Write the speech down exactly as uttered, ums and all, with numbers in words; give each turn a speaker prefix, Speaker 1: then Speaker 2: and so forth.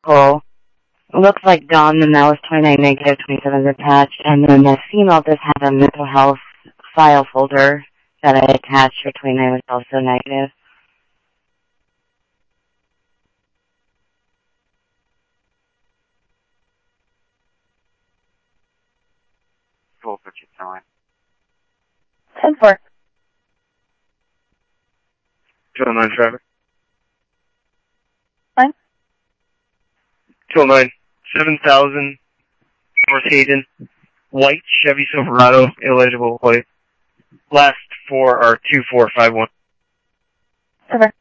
Speaker 1: vehicle. Looks like Dom, the male is twenty-nine negative, twenty-seven is attached, and then the female does have a mental health file folder that I attached for twenty-nine, which is also negative.
Speaker 2: Full for your time.
Speaker 1: ten four.
Speaker 2: two oh nine traffic.
Speaker 1: Fine.
Speaker 2: two oh nine, seven thousand, North Hayden, white Chevy Silverado, illegible plate. Last four are two four five one.
Speaker 1: Over.